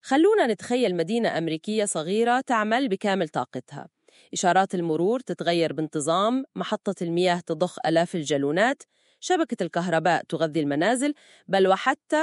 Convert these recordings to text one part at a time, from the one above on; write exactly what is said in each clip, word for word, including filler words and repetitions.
خلونا نتخيل مدينة أمريكية صغيرة تعمل بكامل طاقتها. إشارات المرور تتغير بانتظام، محطة المياه تضخ آلاف الجالونات، شبكة الكهرباء تغذي المنازل، بل وحتى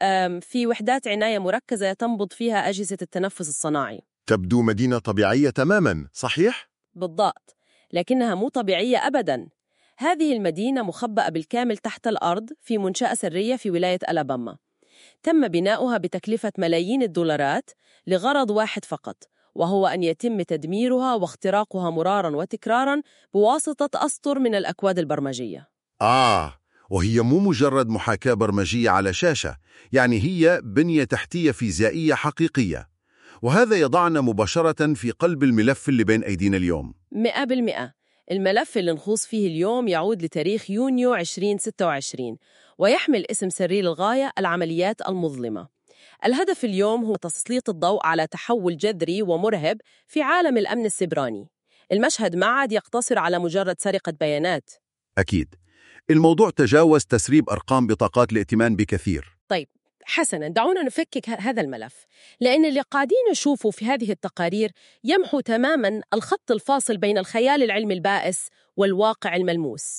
في وحدات عناية مركزة تنبض فيها أجهزة التنفس الصناعي. تبدو مدينة طبيعية تماماً، صحيح؟ بالضبط، لكنها مو طبيعية أبداً. هذه المدينة مخبأة بالكامل تحت الأرض في منشأة سرية في ولاية ألاباما. تم بناؤها بتكلفة ملايين الدولارات لغرض واحد فقط، وهو أن يتم تدميرها واختراقها مراراً وتكراراً بواسطة أسطر من الأكواد البرمجية. آه، وهي مو مجرد محاكاة برمجية على شاشة، يعني هي بنية تحتية فيزيائية حقيقية. وهذا يضعنا مباشرة في قلب الملف اللي بين أيدينا اليوم. مئة بالمئة. الملف اللي نخوص فيه اليوم يعود لتاريخ يونيو ألفين وستة وعشرين ويحمل اسم سري للغاية: العمليات المظلمة. الهدف اليوم هو تسليط الضوء على تحول جذري ومرهب في عالم الأمن السيبراني. المشهد ما عاد يقتصر على مجرد سرقة بيانات. أكيد، الموضوع تجاوز تسريب أرقام بطاقات الائتمان بكثير. طيب حسناً، دعونا نفكك هذا الملف، لأن اللي قاعدين نشوفه في هذه التقارير يمحو تماماً الخط الفاصل بين الخيال العلمي البائس والواقع الملموس.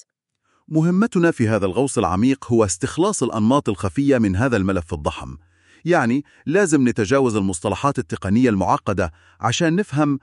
مهمتنا في هذا الغوص العميق هو استخلاص الأنماط الخفية من هذا الملف الضخم. يعني لازم نتجاوز المصطلحات التقنية المعقدة عشان نفهم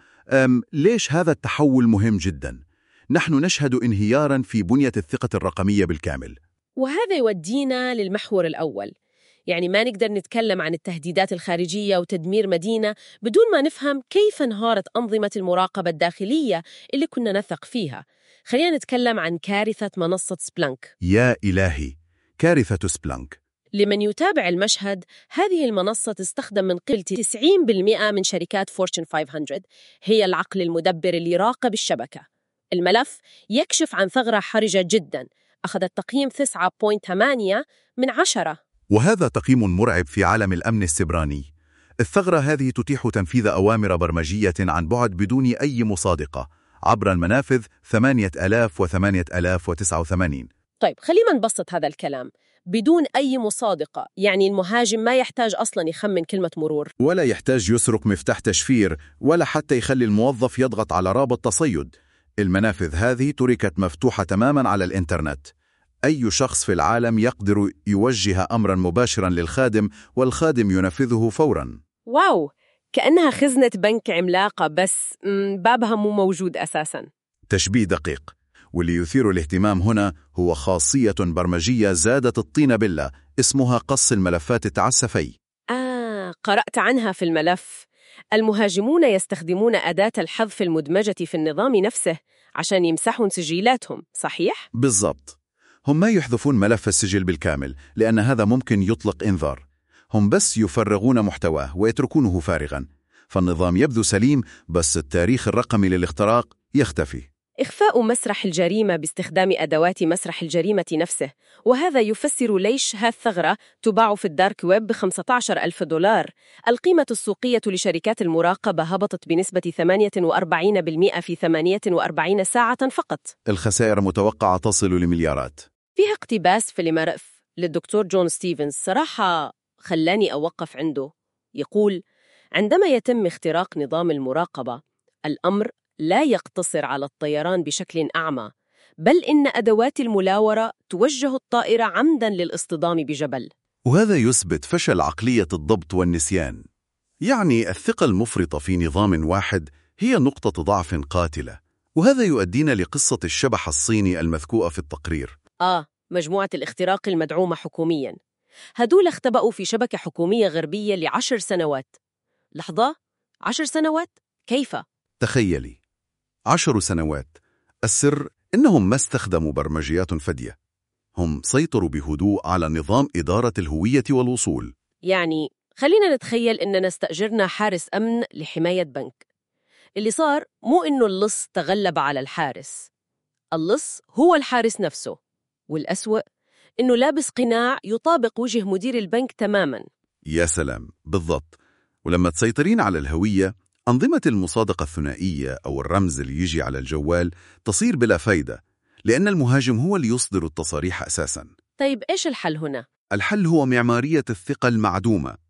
ليش هذا التحول مهم جداً. نحن نشهد انهياراً في بنية الثقة الرقمية بالكامل. وهذا يودينا للمحور الأول. يعني ما نقدر نتكلم عن التهديدات الخارجية وتدمير مدينة بدون ما نفهم كيف انهارت أنظمة المراقبة الداخلية اللي كنا نثق فيها. خلينا نتكلم عن كارثة منصة سبلانك. يا إلهي، كارثة سبلانك. لمن يتابع المشهد، هذه المنصة تستخدم من قبل تسعين بالمئة من شركات فورتشن خمسمئة. هي العقل المدبر اللي يراقب الشبكة. الملف يكشف عن ثغرة حرجة جداً، أخذت تقييم تسعة فاصلة ثمانية من عشرة. وهذا تقييم مرعب في عالم الأمن السيبراني. الثغرة هذه تتيح تنفيذ أوامر برمجية عن بعد بدون أي مصادقة عبر المنافذ ثمانية آلاف وثمانية آلاف وتسعة وثمانين. طيب خلينا نبسط هذا الكلام. بدون أي مصادقة يعني المهاجم ما يحتاج أصلاً يخمن كلمة مرور، ولا يحتاج يسرق مفتاح تشفير، ولا حتى يخلي الموظف يضغط على رابط تصيد. المنافذ هذه تركت مفتوحة تماماً على الإنترنت. أي شخص في العالم يقدر يوجه أمراً مباشراً للخادم، والخادم ينفذه فوراً. واو، كأنها خزنة بنك عملاقة، بس بابها مو موجود أساساً. تشبيه دقيق. واللي يثير الاهتمام هنا هو خاصية برمجية زادت الطين بلة، اسمها قص الملفات التعسفي. آه، قرأت عنها في الملف. المهاجمون يستخدمون أداة الحذف المدمجة في النظام نفسه عشان يمسحون سجلاتهم، صحيح؟ بالضبط. هم ما يحذفون ملف السجل بالكامل، لأن هذا ممكن يطلق إنذار. هم بس يفرغون محتواه ويتركونه فارغاً. فالنظام يبدو سليم، بس التاريخ الرقمي للاختراق يختفي. إخفاء مسرح الجريمة باستخدام أدوات مسرح الجريمة نفسه، وهذا يفسر ليش هالثغرة تباع في الدارك ويب بخمسة عشر ألف دولار. القيمة السوقية لشركات المراقبة هبطت بنسبة ثمانية وأربعين بالمئة في ثمانية وأربعين ساعة فقط. الخسائر متوقعة تصل لمليارات. فيها اقتباس في الملف للدكتور جون ستيفنز صراحة خلاني أوقف عنده. يقول: عندما يتم اختراق نظام المراقبة، الأمر لا يقتصر على الطيران بشكل أعمى، بل إن أدوات الملاورة توجه الطائرة عمداً للاصطدام بجبل. وهذا يثبت فشل عقلية الضبط والنسيان. يعني الثقة المفرطة في نظام واحد هي نقطة ضعف قاتلة. وهذا يؤدينا لقصة الشبح الصيني المذكوءة في التقرير. آه، مجموعة الاختراق المدعومة حكومياً. هدول اختبأوا في شبكة حكومية غربية لعشر سنوات. لحظة، عشر سنوات؟ كيف؟ تخيلي، عشر سنوات. السر إنهم ما استخدموا برمجيات فدية. هم سيطروا بهدوء على نظام إدارة الهوية والوصول. يعني خلينا نتخيل إننا استأجرنا حارس أمن لحماية بنك. اللي صار مو إنه اللص تغلب على الحارس، اللص هو الحارس نفسه. والأسوأ إنه لابس قناع يطابق وجه مدير البنك تماماً. يا سلام، بالضبط. ولما تسيطرين على الهوية، أنظمة المصادقة الثنائية أو الرمز اللي يجي على الجوال تصير بلا فايدة، لأن المهاجم هو اللي يصدر التصاريح أساساً. طيب إيش الحل هنا؟ الحل هو معمارية الثقة المعدومة.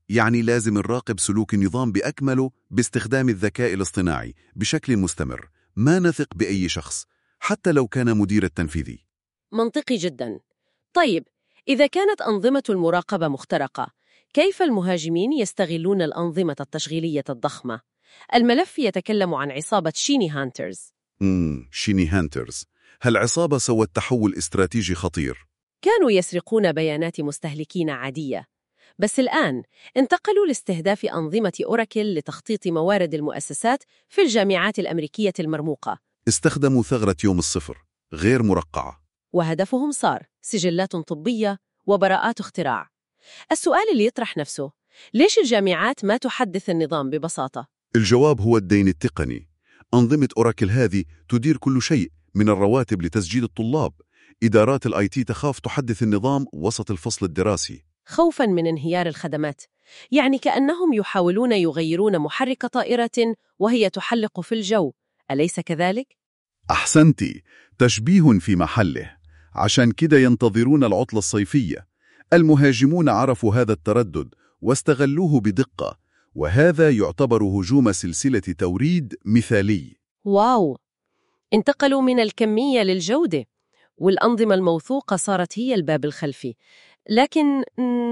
يعني لازم نراقب سلوك النظام بأكمله باستخدام الذكاء الاصطناعي بشكل مستمر، ما نثق بأي شخص حتى لو كان مدير التنفيذي. منطقي جدا. طيب، إذا كانت أنظمة المراقبة مخترقة، كيف المهاجمين يستغلون الأنظمة التشغيلية الضخمة؟ الملف يتكلم عن عصابة شيني هانترز. امم شيني هانترز، هالعصابة سوت تحول استراتيجي خطير. كانوا يسرقون بيانات مستهلكين عادية، بس الآن انتقلوا لاستهداف أنظمة أوراكل لتخطيط موارد المؤسسات في الجامعات الأمريكية المرموقة. استخدموا ثغرة يوم الصفر غير مرقعة، وهدفهم صار سجلات طبية وبراءات اختراع. السؤال اللي يطرح نفسه، ليش الجامعات ما تحدث النظام ببساطة؟ الجواب هو الدين التقني. أنظمة أوراكل هذه تدير كل شيء من الرواتب لتسجيل الطلاب. إدارات الآي تي تخاف تحدث النظام وسط الفصل الدراسي خوفاً من انهيار الخدمات، يعني كأنهم يحاولون يغيرون محرك طائرة وهي تحلق في الجو، أليس كذلك؟ أحسنتي، تشبيه في محله. عشان كده ينتظرون العطلة الصيفية. المهاجمون عرفوا هذا التردد واستغلوه بدقة، وهذا يعتبر هجوم سلسلة توريد مثالي. واو، انتقلوا من الكمية للجودة، والأنظمة الموثوقة صارت هي الباب الخلفي. لكن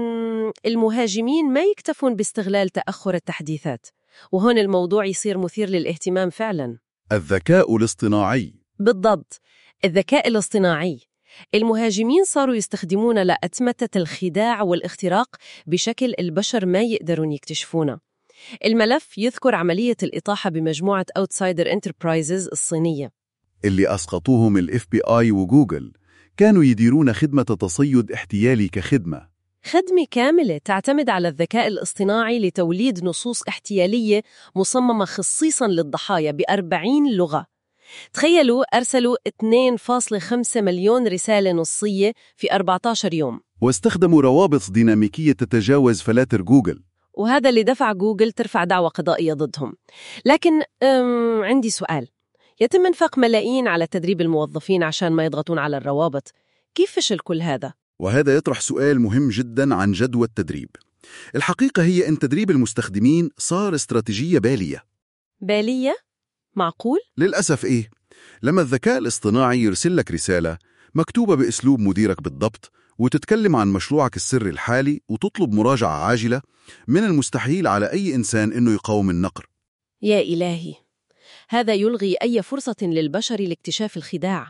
المهاجمين ما يكتفون باستغلال تأخر التحديثات، وهون الموضوع يصير مثير للاهتمام فعلاً. الذكاء الاصطناعي. بالضبط، الذكاء الاصطناعي. المهاجمين صاروا يستخدمون لأتمتة الخداع والاختراق بشكل البشر ما يقدرون يكتشفونه. الملف يذكر عملية الإطاحة بمجموعة أوتسايدر انتربرايزز الصينية اللي أسقطوهم الاف بي آي وجوجل. كانوا يديرون خدمة تصيد احتيالي كخدمة، خدمة كاملة تعتمد على الذكاء الاصطناعي لتوليد نصوص احتيالية مصممة خصيصاً للضحايا بأربعين لغة. تخيلوا، أرسلوا اثنين فاصلة خمسة مليون رسالة نصية في أربعة عشر يوم، واستخدموا روابط ديناميكية تتجاوز فلاتر جوجل. وهذا اللي دفع جوجل ترفع دعوى قضائية ضدهم. لكن عندي سؤال، يتم إنفاق ملايين على تدريب الموظفين عشان ما يضغطون على الروابط، كيف فشل كل هذا؟ وهذا يطرح سؤال مهم جدا عن جدوى التدريب. الحقيقة هي أن تدريب المستخدمين صار استراتيجية بالية. بالية؟ معقول؟ للأسف إيه؟ لما الذكاء الاصطناعي يرسل لك رسالة مكتوبة بأسلوب مديرك بالضبط، وتتكلم عن مشروعك السري الحالي وتطلب مراجعة عاجلة، من المستحيل على أي إنسان أنه يقاوم النقر. يا إلهي، هذا يلغي أي فرصة للبشر لاكتشاف الخداع.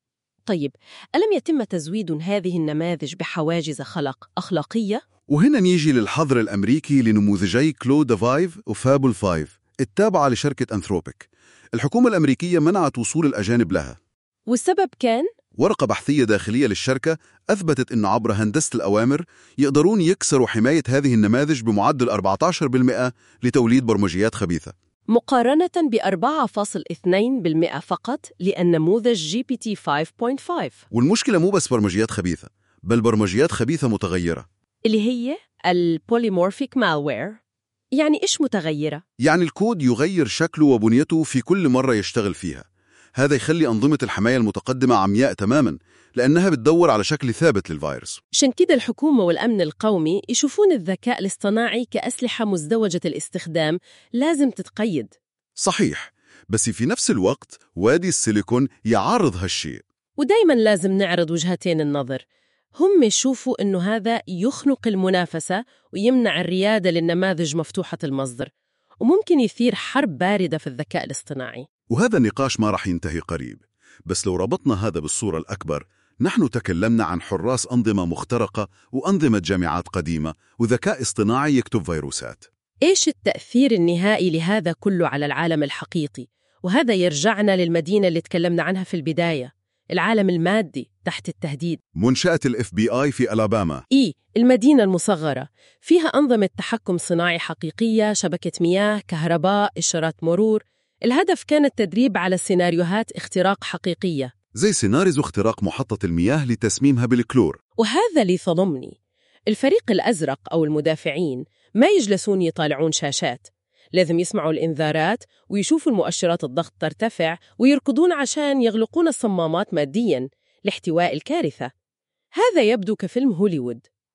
طيب، ألم يتم تزويد هذه النماذج بحواجز خلق أخلاقية؟ وهنا نيجي للحظر الأمريكي لنموذجي كلود فايف وفابل فايف التابعة لشركة أنثروبيك. الحكومة الأمريكية منعت وصول الأجانب لها، والسبب كان؟ ورقة بحثية داخلية للشركة أثبتت أن عبر هندسة الأوامر يقدرون يكسروا حماية هذه النماذج بمعدل أربعة عشر بالمئة لتوليد برمجيات خبيثة، مقارنة ب أربعة فاصلة اثنين بالمئة فقط للنموذج جي بي تي خمسة فاصلة خمسة. والمشكلة مو بس برمجيات خبيثة، بل برمجيات خبيثة متغيرة، اللي هي البوليمورفيك مالوير. يعني إيش متغيرة؟ يعني الكود يغير شكله وبنيته في كل مرة يشتغل فيها. هذا يخلي أنظمة الحماية المتقدمة عمياء تماماً، لأنها بتدور على شكل ثابت للفيروس. عشان كده الحكومة والأمن القومي يشوفون الذكاء الاصطناعي كأسلحة مزدوجة الاستخدام لازم تتقيد. صحيح، بس في نفس الوقت وادي السيليكون يعارض هالشيء. ودايما لازم نعرض وجهتين النظر. هم يشوفوا أنه هذا يخنق المنافسة ويمنع الريادة للنماذج مفتوحة المصدر، وممكن يثير حرب باردة في الذكاء الاصطناعي. وهذا النقاش ما رح ينتهي قريب. بس لو ربطنا هذا بالصورة الأكبر، نحن تكلمنا عن حراس أنظمة مخترقة وأنظمة جامعات قديمة وذكاء اصطناعي يكتب فيروسات. إيش التأثير النهائي لهذا كله على العالم الحقيقي؟ وهذا يرجعنا للمدينة اللي تكلمنا عنها في البداية، العالم المادي تحت التهديد. منشأة الاف بي آي في ألاباما. إيه، المدينة المصغرة فيها أنظمة تحكم صناعي حقيقية، شبكة مياه، كهرباء، إشارات مرور. الهدف كان التدريب على سيناريوهات اختراق حقيقية، زي سيناريو اختراق محطة المياه لتسميمها بالكلور. وهذا اللي صدمني. الفريق الأزرق أو المدافعين ما يجلسون يطالعون شاشات، لازم يسمعوا الإنذارات ويشوفوا المؤشرات الضغط ترتفع ويركضون عشان يغلقون الصمامات مادياً لاحتواء الكارثة. هذا يبدو كفيلم هوليوود.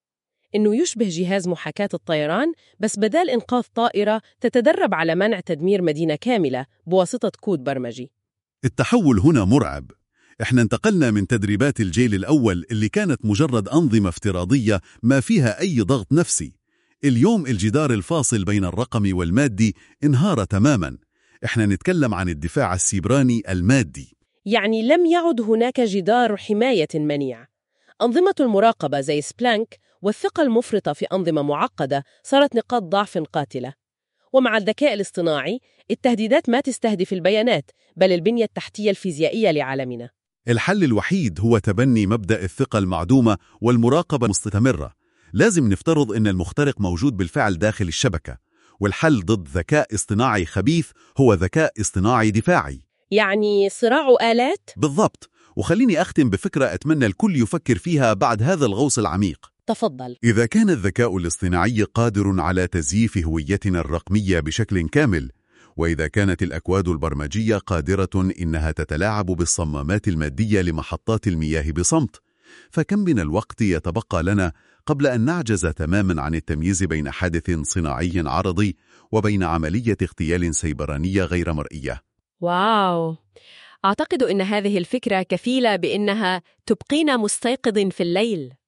إنه يشبه جهاز محاكاة الطيران، بس بدال إنقاذ طائرة تتدرب على منع تدمير مدينة كاملة بواسطة كود برمجي. التحول هنا مرعب. إحنا انتقلنا من تدريبات الجيل الأول اللي كانت مجرد أنظمة افتراضية ما فيها أي ضغط نفسي. اليوم الجدار الفاصل بين الرقمي والمادي انهار تماماً. إحنا نتكلم عن الدفاع السيبراني المادي. يعني لم يعد هناك جدار حماية منيع. أنظمة المراقبة زي سبلانك والثقة المفرطة في أنظمة معقدة صارت نقاط ضعف قاتلة. ومع الذكاء الاصطناعي، التهديدات ما تستهدف البيانات، بل البنية التحتية الفيزيائية لعالمنا. الحل الوحيد هو تبني مبدأ الثقة المعدومة والمراقبة المستمرة. لازم نفترض إن المخترق موجود بالفعل داخل الشبكة، والحل ضد ذكاء اصطناعي خبيث هو ذكاء اصطناعي دفاعي. يعني صراع آلات؟ بالضبط. وخليني أختم بفكرة أتمنى الكل يفكر فيها بعد هذا الغوص العميق. تفضل. إذا كان الذكاء الاصطناعي قادر على تزييف هويتنا الرقمية بشكل كامل، وإذا كانت الأكواد البرمجية قادرة إنها تتلاعب بالصمامات المادية لمحطات المياه بصمت، فكم من الوقت يتبقى لنا قبل أن نعجز تماماً عن التمييز بين حادث صناعي عرضي وبين عملية اغتيال سيبرانية غير مرئية؟ واو! أعتقد أن هذه الفكرة كفيلة بأنها تبقينا مستيقظ في الليل.